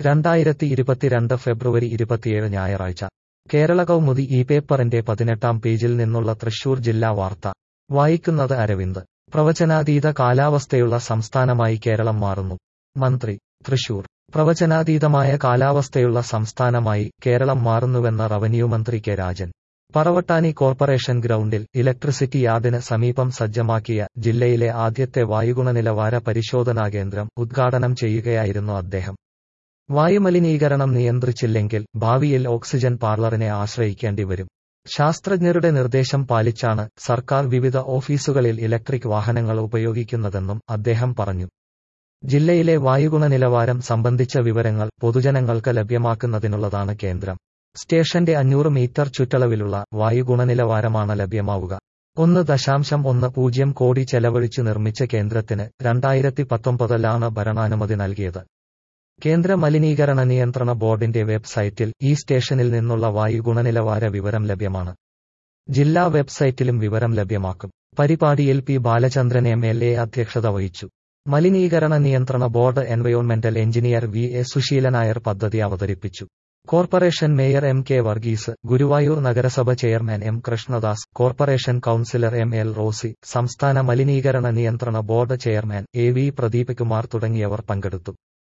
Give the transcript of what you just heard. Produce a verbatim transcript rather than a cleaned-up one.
രണ്ടായിരത്തി ഇരുപത്തിരണ്ട് ഫെബ്രുവരി ഇരുപത്തിയേഴ് ഞായറാഴ്ച കേരള കൗമുദി ഈ പേപ്പറിന്റെ പതിനെട്ടാം പേജിൽ നിന്നുള്ള തൃശൂർ ജില്ലാ വാർത്ത വായിക്കുന്നത് അരവിന്ദ്. പ്രവചനാതീത കാലാവസ്ഥയുള്ള സംസ്ഥാനമായി കേരളം മാറുന്നു. മന്ത്രി തൃശൂർ. പ്രവചനാതീതമായ കാലാവസ്ഥയുള്ള സംസ്ഥാനമായി കേരളം മാറുന്നുവെന്ന് റവന്യൂ മന്ത്രി കെ രാജൻ. പറവട്ടാനി കോർപ്പറേഷൻ ഗ്രൗണ്ടിൽ ഇലക്ട്രിസിറ്റി യാർഡിന് സമീപം സജ്ജമാക്കിയ ജില്ലയിലെ ആദ്യത്തെ വായുഗുണനിലവാര പരിശോധനാ കേന്ദ്രം ഉദ്ഘാടനം ചെയ്യുകയായിരുന്നു അദ്ദേഹം. വായുമലിനീകരണം നിയന്ത്രിച്ചില്ലെങ്കിൽ ഭാവിയിൽ ഓക്സിജൻ പാർലറിനെ ആശ്രയിക്കേണ്ടി വരും. ശാസ്ത്രജ്ഞരുടെ നിർദ്ദേശം പാലിച്ചാണ് സർക്കാർ വിവിധ ഓഫീസുകളിൽ ഇലക്ട്രിക് വാഹനങ്ങൾ ഉപയോഗിക്കുന്നതെന്നും അദ്ദേഹം പറഞ്ഞു. ജില്ലയിലെ വായുഗുണനിലവാരം സംബന്ധിച്ച വിവരങ്ങൾ പൊതുജനങ്ങൾക്ക് ലഭ്യമാക്കുന്നതിനുള്ളതാണ് കേന്ദ്രം. സ്റ്റേഷന്റെ അഞ്ഞൂറ് മീറ്റർ ചുറ്റളവിലുള്ള വായുഗുണനിലവാരമാണ് ലഭ്യമാവുക. ഒന്ന് ദശാംശം ഒന്ന് പൂജ്യം കോടി ചെലവഴിച്ചു നിർമ്മിച്ച കേന്ദ്രത്തിന് രണ്ടായിരത്തി പത്തൊമ്പതിലാണ് ഭരണാനുമതി നൽകിയത്. കേന്ദ്ര മലിനീകരണ നിയന്ത്രണ ബോർഡിന്റെ വെബ്സൈറ്റിൽ ഈ സ്റ്റേഷനിൽ നിന്നുള്ള വായു ഗുണനിലവാര വിവരം ലഭ്യമാണ്. ജില്ലാ വെബ്സൈറ്റിലും വിവരം ലഭ്യമാക്കും. പരിപാടിയിൽ P Balachandran M L A അധ്യക്ഷത വഹിച്ചു. മലിനീകരണ നിയന്ത്രണ ബോർഡ് എൻവയോൺമെന്റൽ എഞ്ചിനീയർ വി എ സുശീലനായർ പദ്ധതി അവതരിപ്പിച്ചു. Corporation mayor M K Varghese, Guruvayur നഗരസഭ chairman M Krishnadas, corporation councillor M L Rosy, സംസ്ഥാന മലിനീകരണ നിയന്ത്രണ board chairman A V Pradeep Kumar തുടങ്ങിയവർ പങ്കെടുത്തു.